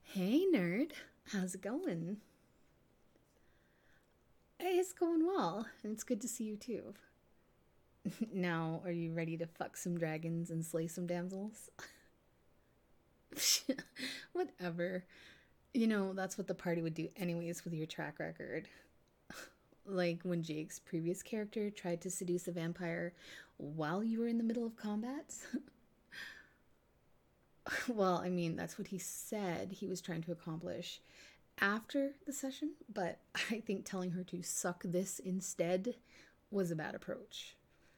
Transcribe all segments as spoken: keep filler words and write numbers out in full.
Hey, nerd. How's it going? Hey, it's going well, and it's good to see you too. Now, are you ready to fuck some dragons and slay some damsels? Whatever. You know, that's what the party would do, anyways, with your track record. Like when Jake's previous character tried to seduce a vampire while you were in the middle of combat. Well, I mean, that's what he said he was trying to accomplish after the session, but I think telling her to suck this instead was a bad approach.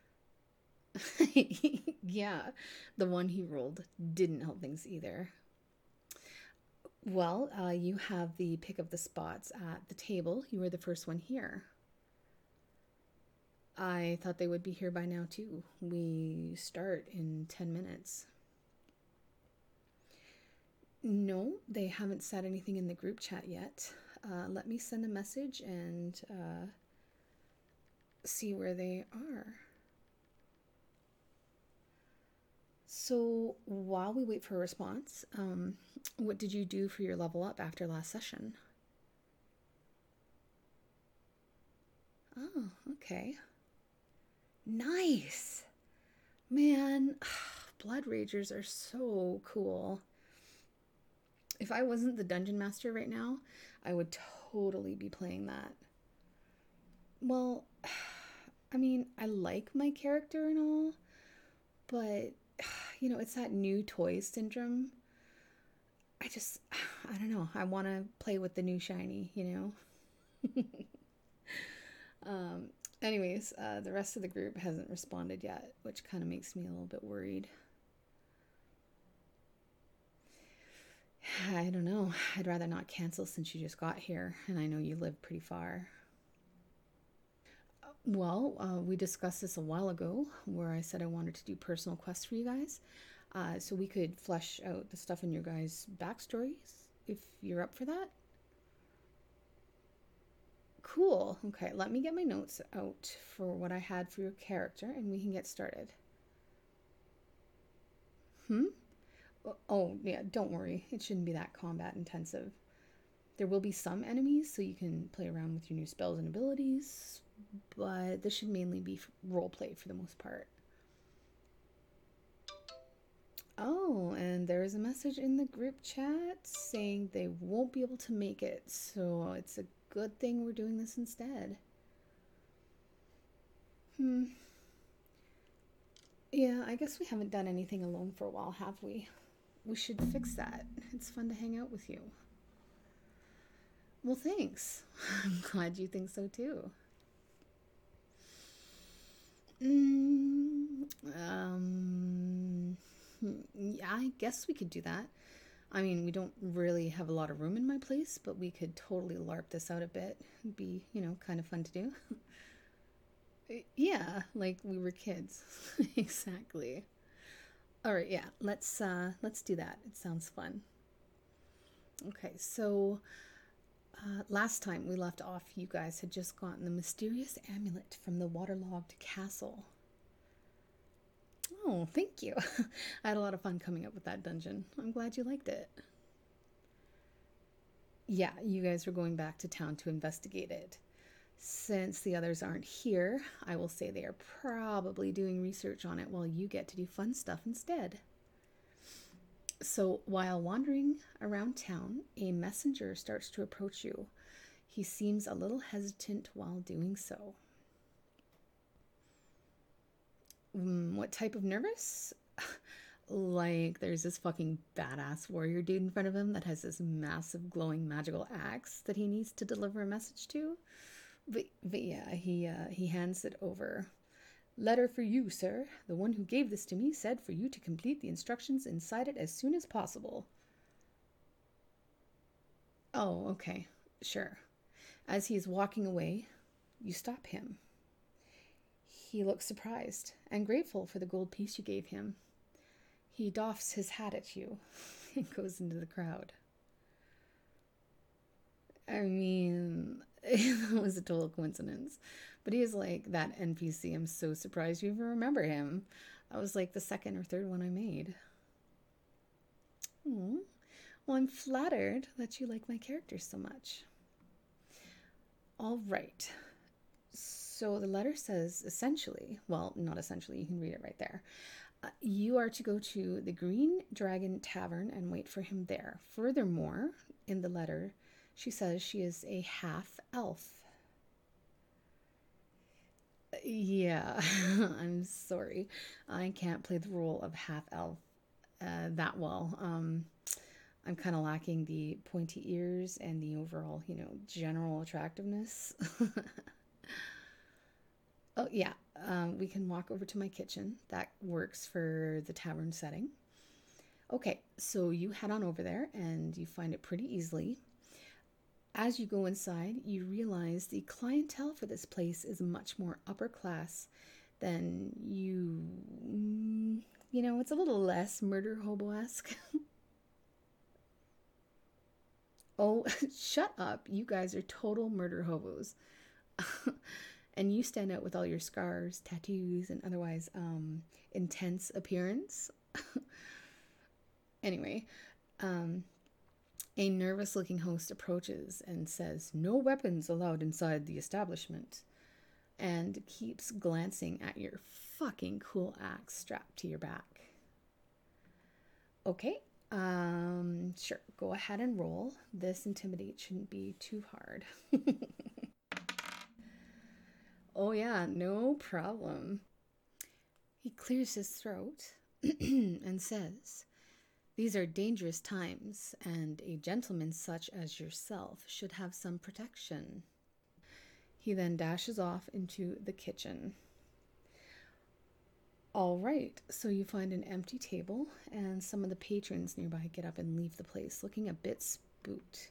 Yeah, the one he rolled didn't help things either. Well, uh, you have the pick of the spots at the table. You were the first one here. I thought they would be here by now, too. We start in ten minutes. No, they haven't said anything in the group chat yet. Uh, let me send a message and uh, see where they are. So while we wait for a response, um, what did you do for your level up after last session? Oh, okay. Nice. Man, Blood Ragers are so cool. If I wasn't the dungeon master right now, I would totally be playing that. Well, I mean, I like my character and all, but you know, it's that new toy syndrome. I just, I don't know. I want to play with the new shiny, you know? um, anyways, uh, the rest of the group hasn't responded yet, which kind of makes me a little bit worried. I don't know. I'd rather not cancel since you just got here, and I know you live pretty far. Well, uh, we discussed this a while ago where I said I wanted to do personal quests for you guys. Uh, so we could flesh out the stuff in your guys' backstories if you're up for that. Cool. Okay, let me get my notes out for what I had for your character and we can get started. Hmm? Oh, yeah, don't worry. It shouldn't be that combat intensive. There will be some enemies so you can play around with your new spells and abilities, but this should mainly be role play for the most part. Oh, and there is a message in the group chat saying they won't be able to make it, so it's a good thing we're doing this instead. Hmm. Yeah, I guess we haven't done anything alone for a while, have we? We should fix that. It's fun to hang out with you. Well, thanks. I'm glad you think so too. Mm, um, yeah, I guess we could do that. I mean, we don't really have a lot of room in my place, but we could totally LARP this out a bit. It'd be, you know, kind of fun to do. Yeah, like we were kids. Exactly. All right, yeah. Let's uh let's do that. It sounds fun. Okay, so uh, last time we left off, you guys had just gotten the mysterious amulet from the waterlogged castle. Oh, thank you. I had a lot of fun coming up with that dungeon. I'm glad you liked it. Yeah, you guys were going back to town to investigate it. Since the others aren't here, I will say they are probably doing research on it while you get to do fun stuff instead. So, while wandering around town, a messenger starts to approach you. He seems a little hesitant while doing so. Mm, what type of nervous? Like, there's this fucking badass warrior dude in front of him that has this massive glowing magical axe that he needs to deliver a message to. But, but yeah, he uh, he hands it over. Letter for you, sir. The one who gave this to me said for you to complete the instructions inside it as soon as possible. Oh, okay. Sure. As he is walking away, you stop him. He looks surprised and grateful for the gold piece you gave him. He doffs his hat at you and goes into the crowd. I mean, it was a total coincidence. But he is like that N P C. I'm so surprised you even remember him. That was like the second or third one I made. Hmm. Well, I'm flattered that you like my characters so much. All right. So the letter says essentially, well, not essentially, you can read it right there. Uh, you are to go to the Green Dragon Tavern and wait for him there. Furthermore, in the letter, she says she is a half elf. Yeah, I'm sorry. I can't play the role of half elf uh, that well. Um, I'm kind of lacking the pointy ears and the overall, you know, general attractiveness. Oh, yeah. Um, we can walk over to my kitchen. That works for the tavern setting. Okay, so you head on over there and you find it pretty easily. As you go inside, you realize the clientele for this place is much more upper class than you. mm, You know, it's a little less murder hobo esque. Oh, shut up. You guys are total murder hobos. And you stand out with all your scars, tattoos, and otherwise um, intense appearance. Anyway, um, a nervous looking host approaches and says, "No weapons allowed inside the establishment," and keeps glancing at your fucking cool axe strapped to your back. Okay, um, sure, go ahead and roll. This intimidate shouldn't be too hard. Oh, yeah, no problem. He clears his throat and says, "These are dangerous times, and a gentleman such as yourself should have some protection." He then dashes off into the kitchen. All right, so you find an empty table, and some of the patrons nearby get up and leave the place, looking a bit spooked.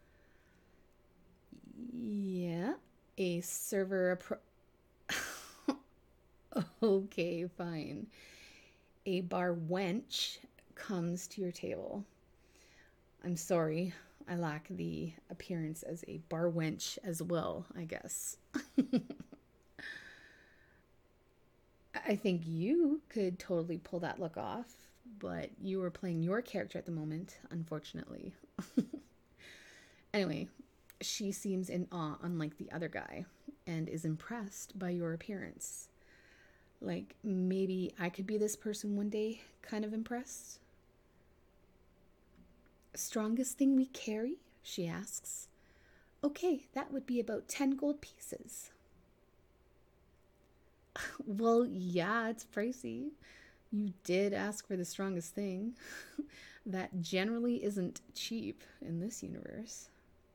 Yeah, a server appro- Okay, fine. A bar wench comes to your table. I'm sorry, I lack the appearance as a bar wench as well, I guess. I think you could totally pull that look off, but you were playing your character at the moment, unfortunately. Anyway, she seems in awe, unlike the other guy, and is impressed by your appearance. Like, maybe I could be this person one day, kind of impressed. "Strongest thing we carry?" she asks. "Okay, that would be about ten gold pieces." Well, yeah, it's pricey. You did ask for the strongest thing. That generally isn't cheap in this universe.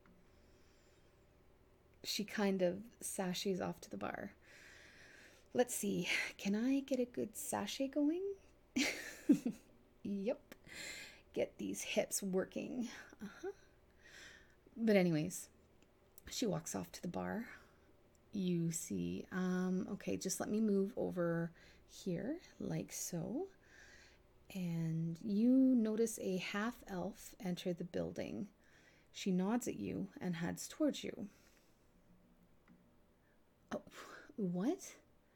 She kind of sashays off to the bar. Let's see, can I get a good sashay going? Yep. Get these hips working. Uh-huh. But anyways, she walks off to the bar. You see, um, okay, just let me move over here, like so. And you notice a half elf enter the building. She nods at you and heads towards you. Oh, what?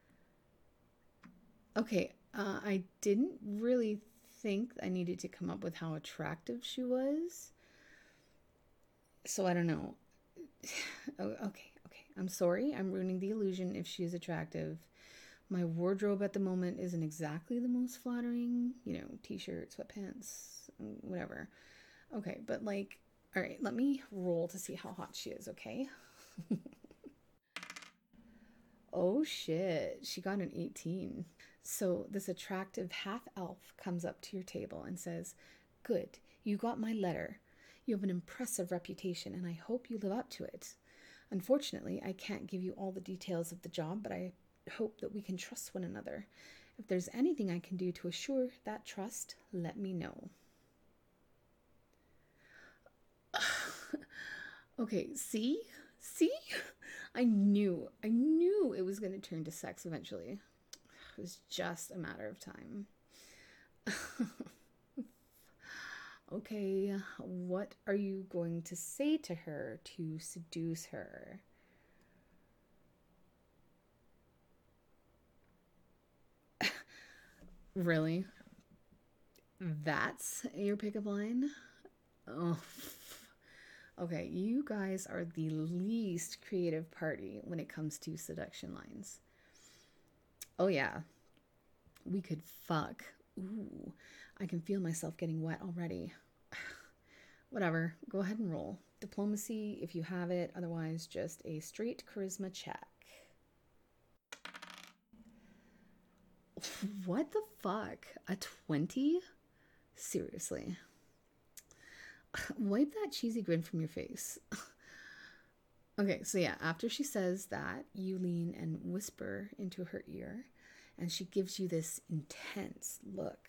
Okay, uh, I didn't really think I needed to come up with how attractive she was. So I don't know. Oh, okay, okay. I'm sorry. I'm ruining the illusion if she is attractive. My wardrobe at the moment isn't exactly the most flattering. You know, t-shirt, sweatpants, whatever. Okay, but like, all right, let me roll to see how hot she is, okay? Oh shit, she got an eighteen. So this attractive half elf comes up to your table and says, "Good, you got my letter. You have an impressive reputation, and I hope you live up to it. Unfortunately, I can't give you all the details of the job, but I hope that we can trust one another. If there's anything I can do to assure that trust, let me know." Okay, see? See? I knew, I knew it was going to turn to sex eventually. It was just a matter of time. Okay, what are you going to say to her to seduce her? Really? That's your pickup line? Oh, okay. You guys are the least creative party when it comes to seduction lines. Oh, yeah. We could fuck. Ooh, I can feel myself getting wet already. Whatever. Go ahead and roll. Diplomacy if you have it. Otherwise, just a straight charisma check. What the fuck? A twenty? Seriously. Wipe that cheesy grin from your face. Okay, so yeah, after she says that, you lean and whisper into her ear, and she gives you this intense look.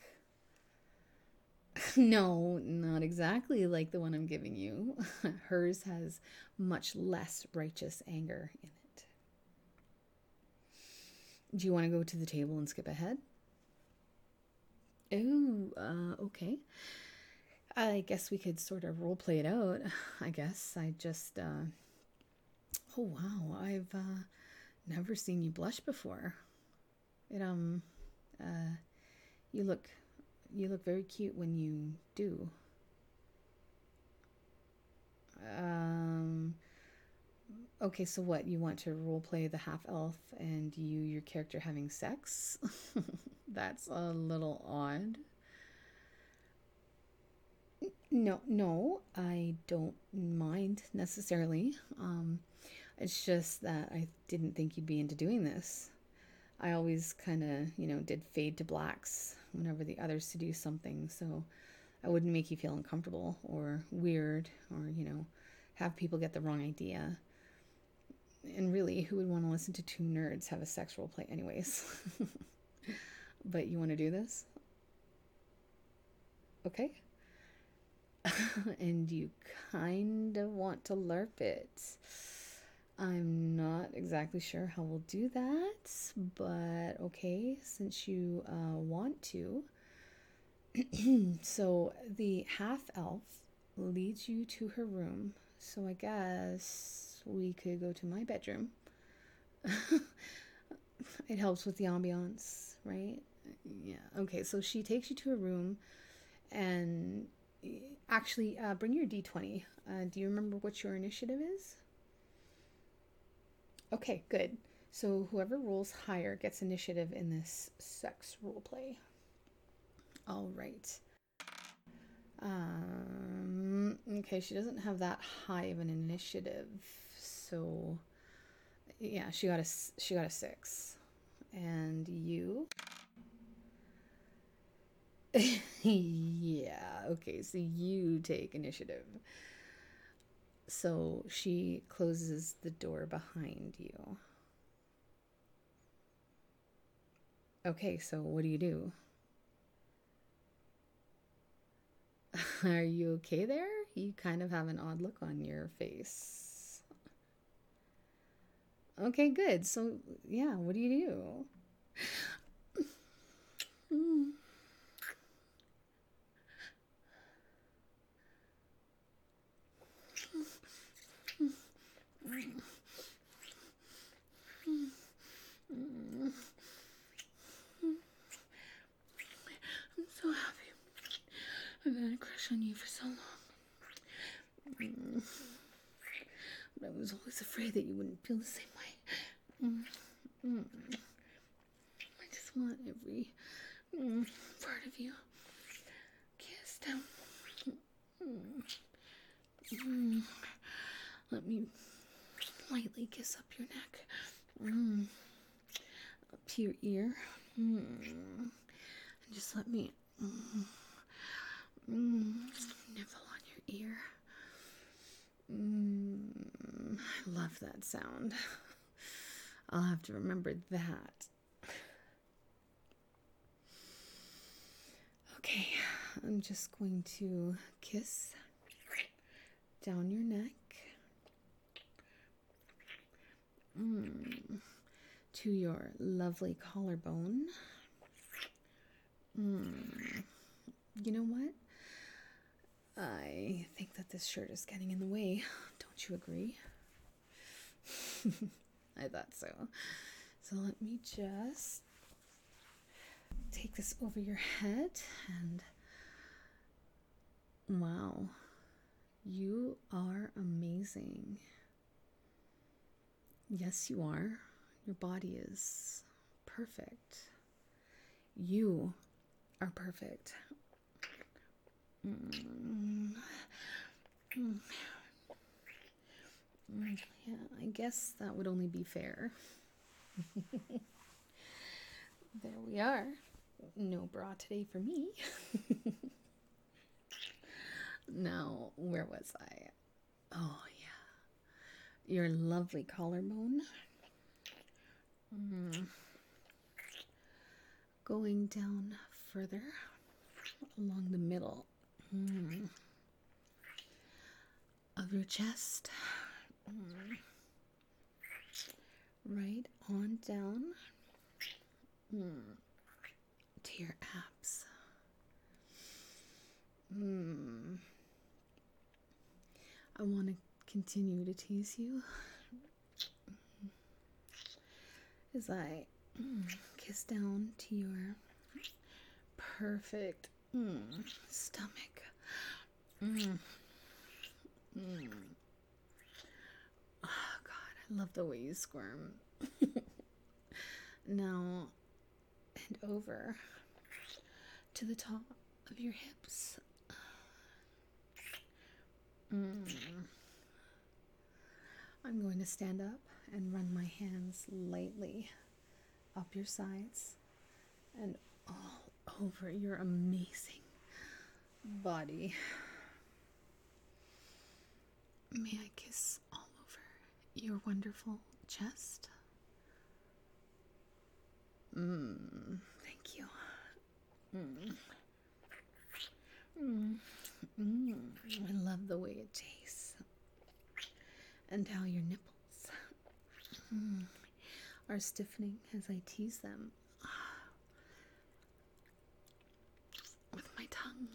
No, not exactly like the one I'm giving you. Hers has much less righteous anger in it. Do you want to go to the table and skip ahead? Oh, uh, okay. I guess we could sort of role play it out. I guess I just, uh, oh wow, I've uh, never seen you blush before. It um, uh, you look, you look very cute when you do. Um, okay, so what? You want to role play the half elf and you, your character, having sex? That's a little odd. No, no, I don't mind necessarily. Um, it's just that I didn't think you'd be into doing this. I always kind of, you know, did fade to blacks whenever the others to do something, so I wouldn't make you feel uncomfortable or weird or, you know, have people get the wrong idea. And really, who would want to listen to two nerds have a sex role play, anyways? But you want to do this? Okay. And you kind of want to LARP it. I'm not exactly sure how we'll do that, but okay, since you uh, want to. So the half elf leads you to her room. So I guess we could go to my bedroom. It helps with the ambiance, right? Yeah. Okay, so she takes you to a room and actually uh, bring your d twenty. Uh, do you remember what your initiative is? Okay, good. So whoever rolls higher gets initiative in this sex role play. All right. Um, okay, she doesn't have that high of an initiative, so yeah, she got a she got a six, and you. Yeah. Okay, so you take initiative. So she closes the door behind you. Okay, so what do you do? Are you okay there? You kind of have an odd look on your face. Okay, good. So, yeah, what do you do? Mm. I'm so happy. I've had a crush on you for so long. Mm. But I was always afraid that you wouldn't feel the same way. Mm. Mm. I just want every mm, part of you kissed. Mm. Mm. Let me lightly kiss up your neck. Mm. Up to your ear. Mm. And just let me mm. Mm. nibble on your ear. Mm. I love that sound. I'll have to remember that. Okay, I'm just going to kiss down your neck. Mm. To your lovely collarbone. Mm. You know what? I think that this shirt is getting in the way. Don't you agree? I thought so. So let me just take this over your head and wow. You are amazing. Yes, you are. Your body is perfect. You are perfect. Mm. Mm. Yeah, I guess that would only be fair. There we are. No bra today for me. Now, where was I? Oh, yeah. Your lovely collarbone. Mm. Going down further along the middle mm. of your chest. Mm. Right on down mm. to your abs. Mm. I want to continue to tease you as I mm, kiss down to your perfect mm, stomach. Mm. Mm. Oh, God, I love the way you squirm. Now, and over to the top of your hips. Mm. I'm going to stand up and run my hands lightly up your sides and all over your amazing body. May I kiss all over your wonderful chest? Mm, thank you. Mm. Mm. Mm. I love the way it tastes and how your nipples mm, are stiffening as I tease them with my tongue.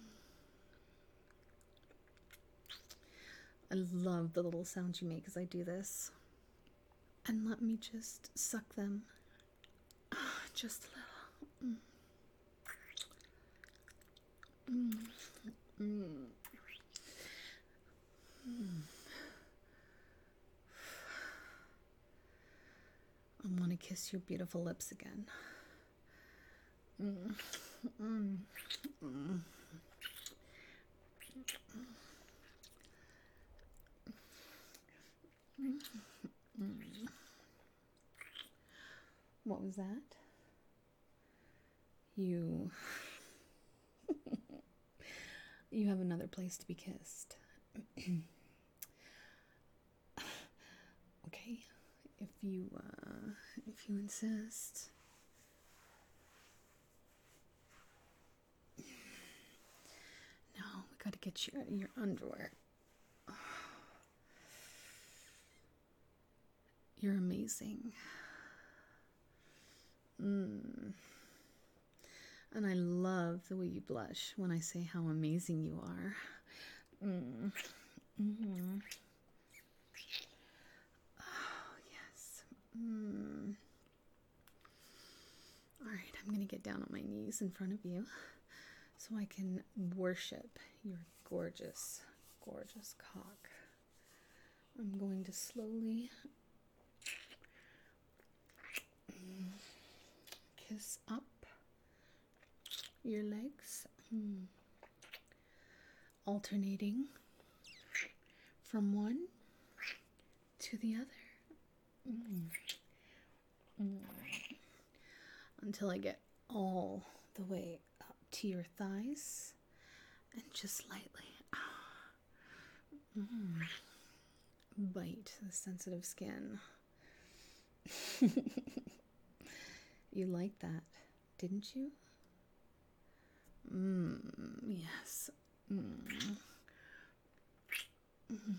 I love the little sounds you make as I do this. And let me just suck them just a little. Mm. Mm. Mm. Mm. I want to kiss your beautiful lips again. Mm. Mm. Mm. Mm. What was that? You... you have another place to be kissed. Okay, if you, uh, if you insist. Now, we gotta get you out of your underwear. You're amazing. Mm. And I love the way you blush when I say how amazing you are. Mm. Mm-hmm. Oh, yes. Mm. All right, I'm going to get down on my knees in front of you so I can worship your gorgeous, gorgeous cock. I'm going to slowly kiss up your legs, mm. alternating from one to the other. Mm. Mm. Until I get all the way up to your thighs and just lightly mm. bite the sensitive skin. You liked that, didn't you? Mmm, yes. Mm. Mm.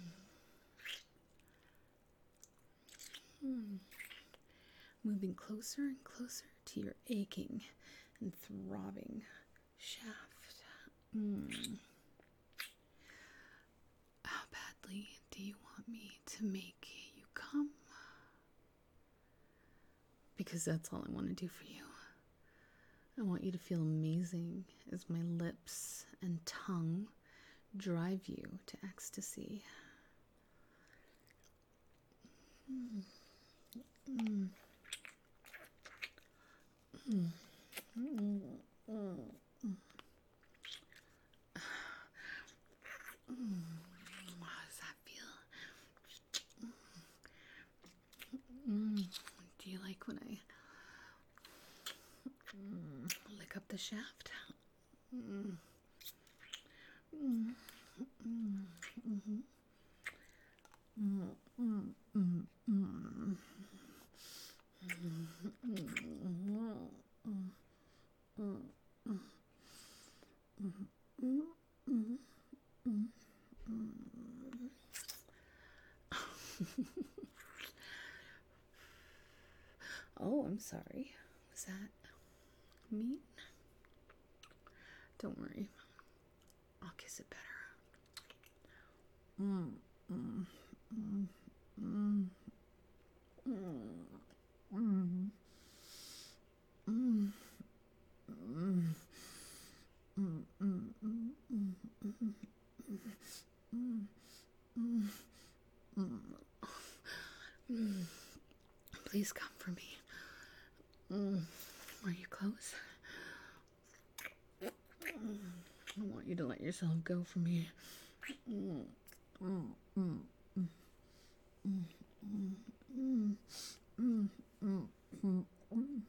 Mm. Moving closer and closer to your aching and throbbing shaft. Mm. How badly do you want me to make you come? Because that's all I want to do for you. I want you to feel amazing as my lips and tongue drive you to ecstasy. Mm. Mm. Mm. Mm. Mm. Mm. How does that feel? Mm. Do you like when I mm, lick up the shaft? Mm. Mm. Mm. Mm-hmm. Mm. Mm. Mm. Mm. Oh, I'm sorry. Was that mean? Don't worry. I'll kiss it better. Mm, mm, mm, mm, mm, mm, mm, mm, mm, mm, mm, mm. Please come for me. Mm. Are you close? I want you to let yourself go for me. Mm, mm, mm, mm, mm, mm, mm, mm, mm, mm.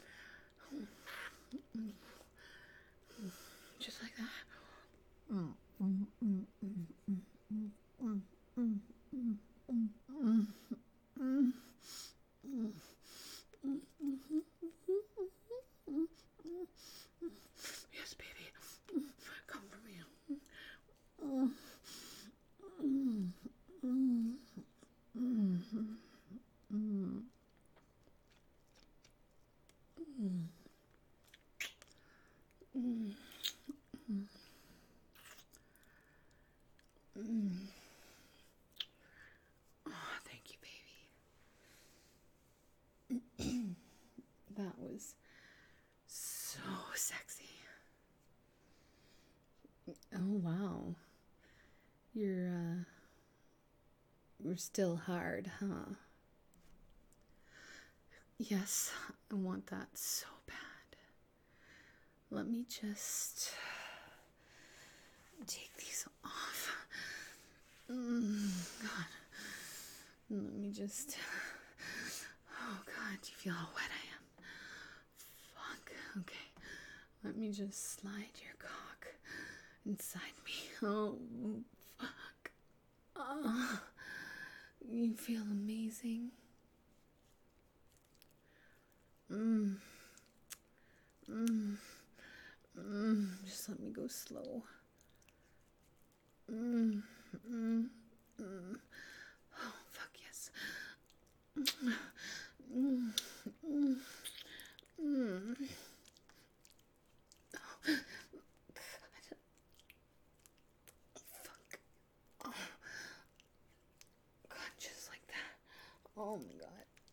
Just like that. Mm, mm, mm, mm, mm, mm, mm, mm, mm, mm, mm, mm, mm. Yes, baby. Come for me. Mm, mm, mm, mm, mm, mm, mm. Oh, thank you, baby. That was so sexy. Oh, wow. You're, uh, you're still hard, huh? Yes, I want that so bad. Let me just take these off. Mm, God. Let me just... Oh, God, do you feel how wet I am? Fuck. Okay. Let me just slide your cock inside me. Oh, fuck. Oh, you feel amazing. Mmm. Mmm. Mmm. Just let me go slow. Mmm. Mmm. Mmm. Oh, fuck yes. Mmm. Mmm. Mmm. Mmm. Oh, God. Fuck. Oh, God, just like that. Oh, my God.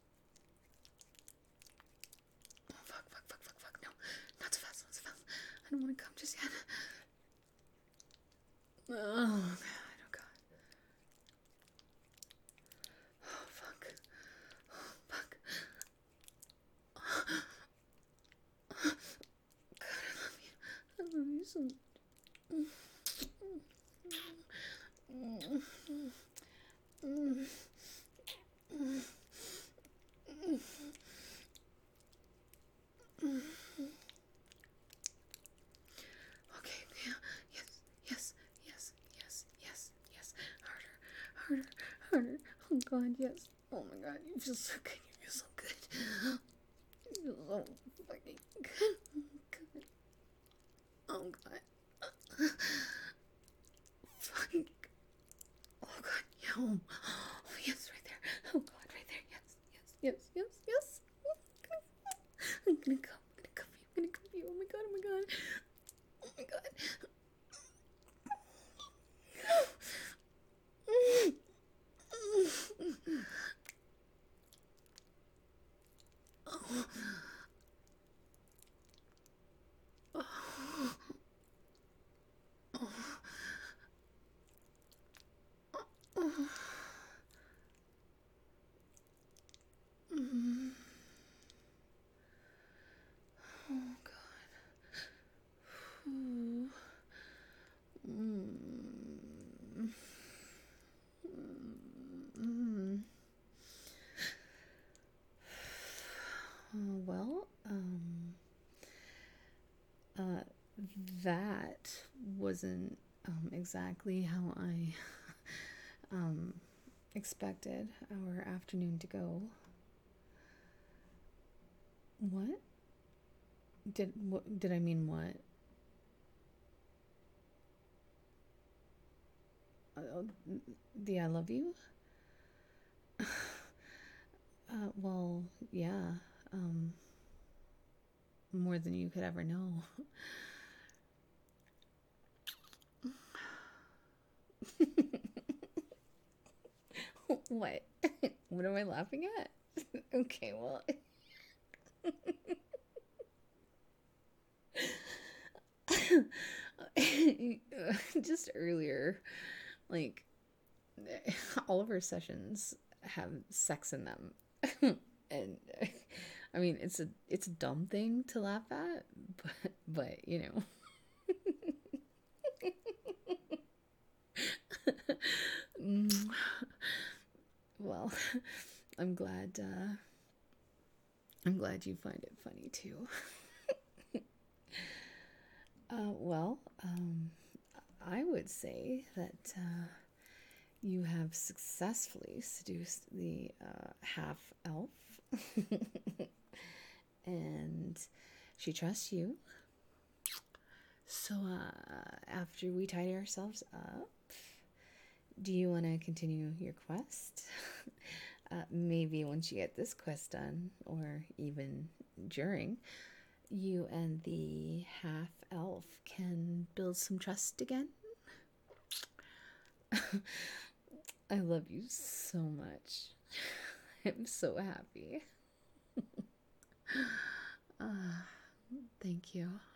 Oh, fuck, fuck, fuck, fuck, fuck. No, not so fast, not so fast. I don't want to come just yet. Oh, God, oh, God. Oh, fuck. Oh, fuck. God, I love you. I love you so much. Okay, yeah, yes, yes, yes, yes, yes, yes. Harder, harder, harder. Oh, God, yes. Oh, my God, you feel so good. You feel so good. You feel so fucking good. Good. Oh, God. Fuck. Oh, God, yeah. Oh, oh, yes, right there. Oh, God, right there. Yes, yes, yes, yes, yes. I'm gonna come. I'm gonna cuff you. I'm gonna cuff you. Oh, my God, oh, my God. Oh, my God. that wasn't um, exactly how I um, expected our afternoon to go. What? Did what, did I mean what? Uh, the I love you? Uh, well, yeah. Um, more than you could ever know. What? What am I laughing at? Okay, well, just earlier, like all of our sessions have sex in them. And I mean, it's a it's a dumb thing to laugh at, but but you know. Mm, well, I'm glad uh I'm glad you find it funny too. Uh well, um I would say that uh you have successfully seduced the uh, half elf, and she trusts you. So, uh, after we tidy ourselves up, do you want to continue your quest? Uh, maybe once you get this quest done, or even during, you and the half elf can build some trust again. I love you so much. I'm so happy. Uh, thank you.